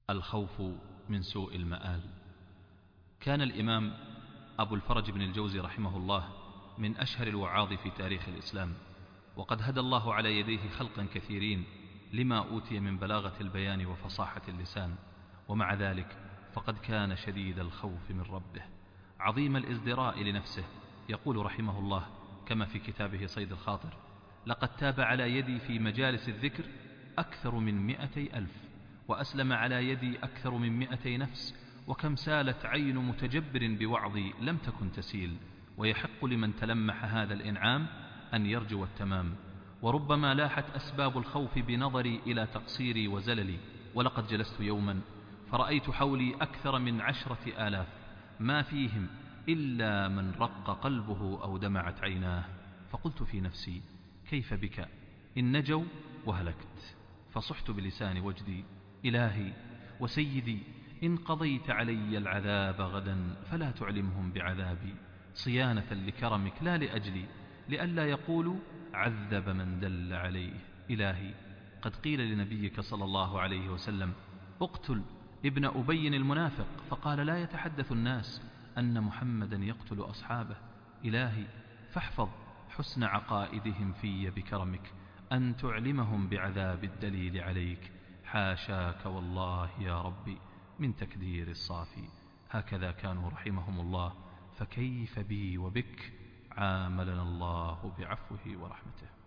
الخوف من سوء المآل. كان الإمام أبو الفرج بن الجوزي رحمه الله من أشهر الوعاظ في تاريخ الإسلام، وقد هدى الله على يديه خلقا كثيرين لما أوتي من بلاغة البيان وفصاحة اللسان، ومع ذلك فقد كان شديد الخوف من ربه عظيم الازدراء لنفسه. يقول رحمه الله كما في كتابه صيد الخاطر: لقد تاب على يدي في مجالس الذكر أكثر من 200,000، وأسلم على يدي أكثر من 200 نفس، وكم سالت عين متجبر بوعظي لم تكن تسيل. ويحق لمن تلمح هذا الإنعام أن يرجو التمام. وربما لاحت أسباب الخوف بنظري إلى تقصيري وزللي، ولقد جلست يوما فرأيت حولي أكثر من 10,000 ما فيهم إلا من رق قلبه أو دمعت عيناه، فقلت في نفسي: كيف بك إن نجوا وهلكت؟ فصحت بلسان وجدي: إلهي وسيدي، إن قضيت علي العذاب غدا فلا تعلمهم بعذابي، صيانة لكرمك لا لأجلي، لئلا يقولوا عذب من دل عليه. إلهي، قد قيل لنبيك صلى الله عليه وسلم: اقتل ابن أبي المنافق، فقال: لا يتحدث الناس أن محمدا يقتل أصحابه. إلهي، فاحفظ حسن عقائدهم في بكرمك، أن تعلمهم بعذاب الدليل عليك. حاشاك والله يا ربي من تكدير الصافي. هكذا كانوا رحمهم الله، فكيف بي وبك؟ عاملنا الله بعفوه ورحمته.